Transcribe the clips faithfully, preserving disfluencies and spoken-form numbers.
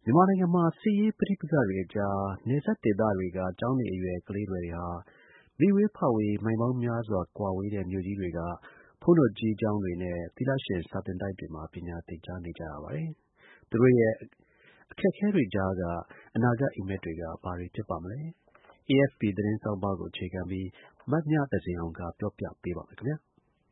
မြန်မာနိုင်ငံမှာ စစ်ရေးပဋိပက္ခတွေအကြား နယ်စပ်ဒေသတွေက ကျောင်းနေအရွယ် ကလေးငယ်တွေဟာ လိဝေးဖဝေး မိုင်ပေါင်းများစွာ ကွာဝေးတဲ့ မြို့ကြီးတွေက ဘုန်းတော်ကြီးကျောင်းတွေနဲ့ သီလရှင် စာသင်တိုက်တွေမှာ ပညာသင်ကြားနေကြရပါတယ်။ သူတို့ရဲ့ အခက်အခဲတွေကြားက အနာဂတ်အိပ်မက်တွေက ဘာတွေဖြစ်ပါမလဲ။ အေအက်ဖ်ပီ သတင်းဆောင်းပါးကို အခြေခံပြီး မမြသဇင်အောင်က ပြောပြပေးပါမယ်ခင်ဗျာ။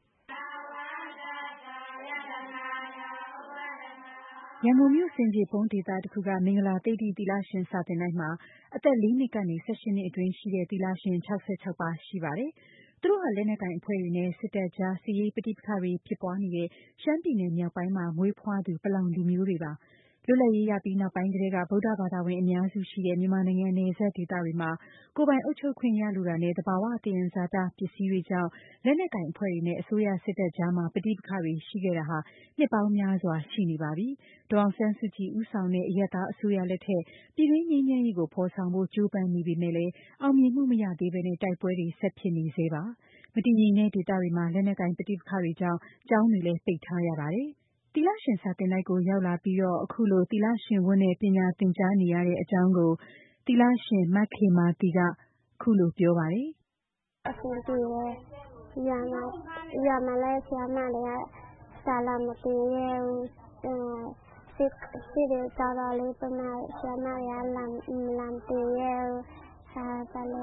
ရန်ကုန်မြို့ ဆင်ခြေဖုံးဒေသတစ်ခုက မင်္ဂလာသိဒ္ဓိ သီလရှင်စာသင်တိုက်မှာ အသက် လေးနှစ်ကနေ ၁၈ နှစ်အတွင်းရှိတဲ့ သီလရှင် ၆၆ ပါးရှိပါတယ်။ သူတို့ဟာ လက်နက်ကိုင်အဖွဲ့တွေနဲ့ စစ်တပ်ကြား စစ်ရေးပဋိပက္ခတွေဖြစ်ပွားနေတဲ့ ရှမ်းပြည်နယ်မြောက်ပိုင်းမှာ မွေးဖွားသူ ပလောင်လူမျိုးတွေပါ။ လွတ်လပ်ရေးရပြီးနောက်ပိုင်းကတည်းက ဗုဒ္ဓဘာသာဝင်အများစုရှိတဲ့ မြန်မာနိုင်ငံနယ်စပ်ဒေသတွေမှာ ကိုယ်ပိုင်အုပ်ချုပ်ခွင့်ရလိုတာနဲ့ သဘာဝသယံဇာတပစ္စည်းတွေကြောင့် လက်နက်ကိုင်အဖွဲ့တွေနဲ့ အစိုးရစစ်တပ်ကြားမှာ ပဋိပက္ခတွေရှိခဲ့တာ နှစ်ပေါင်းများစွာရှိနေပါပြီ။ ဒေါ်အောင်ဆန်းစုကြည်ဦးဆောင်တဲ့ အရပ်သားအစိုးရလက်ထက် ပြည်တွင်းငြိမ်းချမ်းရေးကိုဖော်ဆောင်ဖို့ ကြိုးပမ်းနေပေမဲ့လည်း အောင်မြင်မှုမရသေးဘဲ တိုက်ပွဲတွေဆက်ဖြစ်နေဆဲပါ။ မတည်ငြိမ်တဲ့ဒေသတွေမှာ လက်နက်ကိုင်ပဋိပက္ခတွေကြောင့် ကျောင်းတွေလည်း ပိတ်ထားရပါတယ်။ သီလရှင်စာသင်တိုက်ကိုရောက်လာပြီးတော့ အခုလို သီလရှင်ဝတ်နဲ့ ပညာသင်ကြားနေရတဲ့အကြောင်းကို သီလရှင် မခေမာသီက အခုလိုပြောပါတယ်။ “အဆင်ပြေတယ်။ ရွာမှာရွာမှာလည်း ဆရာမတွေက စာလာမသင်ရဲဘူး။ စစ်စစ်တွေကျတော့လေ ဆရာမတွေက လာလာမသင်ရဲဘူး။ ဟာဘာလဲ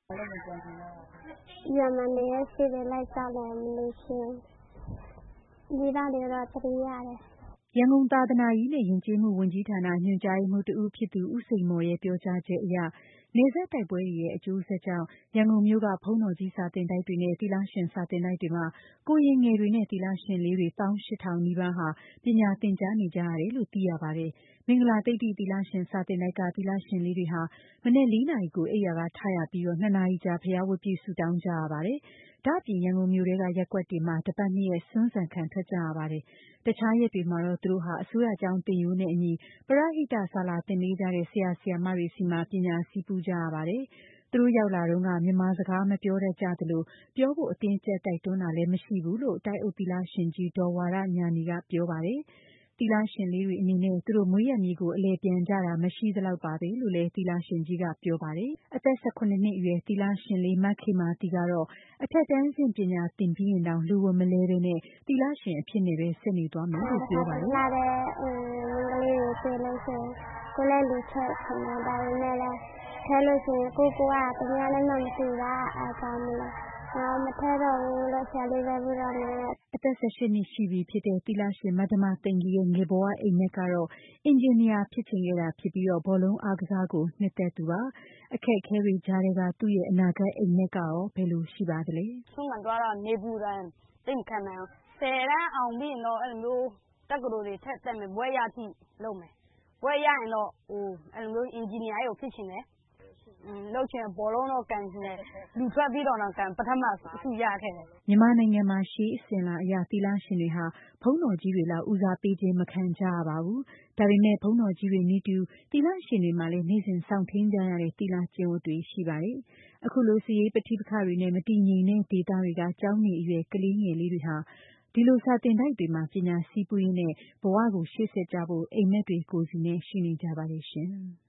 ရွာမှာနေတဲ့ စစ်တွေလိုက်ကျတယ် မနေချင်ဘူး။ မိဘတွေတော့ သတိရတယ်။ ” ရန်ကုန်သာသနာရေးနဲ့ ယဉ်ကျေးမှုဝန်ကြီးဌာန ညွှန်ကြားရေးမှူးတစ်ဦးဖြစ်သူ ဦးစိန်မော်ရဲ့ ပြောကြားချက်အရ နယ်စပ်တိုက်ပွဲတွေရဲ့ အကျိုးဆက်ကြောင့် ရန်ကုန်မြို့က ဘုန်းတော်ကြီးစာသင်တိုက်တွေနဲ့ သီလရှင်စာသင်တိုက်တွေမှာ ကိုယ်ရင်ငယ်တွေနဲ့ သီလရှင်လေးတွေ ၁၈,၀၀၀ နီးပါးဟာ ပညာသင်ကြားနေကြရတယ်လို့ သိရပါတယ်။ မင်္ဂလာသိဒ္ဓိ သီလရှင်စာသင်တိုက်က သီလရှင်လေးတွေဟာ မနက် လေးနာရီကို အိပ်ယာကထရပြီး နှစ်နာရီကြာ ဘုရားဝတ်ပြုဆုတောင်းကြရပါတယ်။ ဒါ့အပြင် ရန်ကုန်မြို့ထဲက ရပ်ကွက်တွေမှာ တစ်ပတ် နှစ်ရက် ဆွမ်းဆန်ခံထွက်ကြရပါတယ်။ တခြားရက်တွေမှာတော့ သူတို့ဟာ အစိုးရကျောင်းသင်ရိုးနဲ့အညီ ပရဟိတစာလာသင်ပေးကြတဲ့ ဆရာဆရာမတွေဆီမှာ ပညာဆည်းပူးကြရပါတယ်။ သူတို့ရောက်လာတုန်းက မြန်မာစကားမပြောတတ်ကြသလို ပြောဖို့ အတင်းအကျပ်တိုက်တွန်းတာလည်း မရှိဘူးလို့ တိုက်အုပ်သီလရှင်ကြီး ဒေါ်ဝါရညာဏီက ပြောပါတယ်။ သီလရှင်လေးတွေအနေနဲ့ သူတို့မွေးရပ်မြေကို အလည်ပြန်ကြတာမရှိသလောက်ပါပဲလို့လည်း သီလရှင်ကြီးကပြောပါတယ်။ အသက် ၁၇ နှစ်အရွယ် သီလရှင်လေး မခေမာသီကတော့ အထက်တန်းဆင့်ပညာသင်ပြီးရင်တောင် လူဝတ်မလဲဘဲ သီလရှင်အဖြစ်နဲ့ပဲ ဆက်နေသွားမယ်လို့ ပြောပါတယ်။ “လှတဲ့မိန်းကလေးတွေတွေ့လို့ရှိရင် ကိုယ်လည်းလူထွက်ချင်တယ်။ ဒါပေမဲ့လည်း ထဲလို့ရှိရင် ကိုယ့်ကိုယ်က သူများနဲ့မှမတူတာ။ အဲဒါကြောင့်မို့လို့ ငါမထဲတော့ဘူးလို့ ဆရာလေးပဲဖြစ်တော့မယ်။ ” အသက် ၁၈ နှစ်ရှိပြီဖြစ်တဲ့ သီလရှင် မဓမ္မသိဂီ ရဲ့ ငယ်ဘဝအိပ်မက်ကတော့ အင်ဂျင်နီယာဖြစ်ချင်ခဲ့တာဖြစ်ပြီး ဘောလုံးအားကစားကို နှစ်သက်သူပါ။ အခက်အခဲတွေကြားထဲက သူ့ရဲ့ အနာဂတ်အိပ်မက်ကရော ဘယ်လိုရှိပါသလဲ။ “ဆုံးခံသွားတော့ နေပူဒဏ်သိပ်မခံနိုင်ဘူး။ ဆယ်တန်းအောင်ပြီးရင်တော့ အဲ့လိုမျိုးတက္ကသိုလ်တွေထက်တက်မယ်။ ဘွဲ့ရထိလုပ်မယ်။ ဘွဲ့ရရင်တော့ အဲ့လိုမျိုးအင်ဂျင်နီယာကြီးကိုဖြစ်ချင်တယ်။ လုပ်ချင်တယ် ဘောလုံးတော့ကန်ချင်တယ်။ လူထွက်ပြီးတော့တောင်ကန် ပထမဆုရခဲ့တယ်။ ” မြန်မာနိုင်ငံမှာ ရှေးအစဉ်အလာအရ သီလရှင်တွေဟာ ဘုန်းတော်ကြီးတွေလောက် ဦးစားပေးခြင်းမခံကြရပါဘူး။ ဒါပေမဲ့ ဘုန်းတော်ကြီးတွေနည်းတူ သီလရှင်တွေမှာလည်း နေ့စဉ်စောင့်ထိန်းကြရတဲ့ သီလကျင့်ဝတ်တွေရှိပါတယ်။ အခုလို စစ်ရေးပဋိပက္ခတွေနဲ့ မတည်ငြိမ်တဲ့ဒေသတွေက ကျောင်းနေအရွယ် ကလေးငယ်လေးတွေဟာ ဒီလိုစာသင်တိုက်တွေမှာ ပညာဆည်းပူးရင်း ဘဝကိုရှေ့ဆက်ကြဖို့ အိပ်မက်တွေကိုယ်စီနဲ့ ရှိနေကြပါတယ်ရှင်။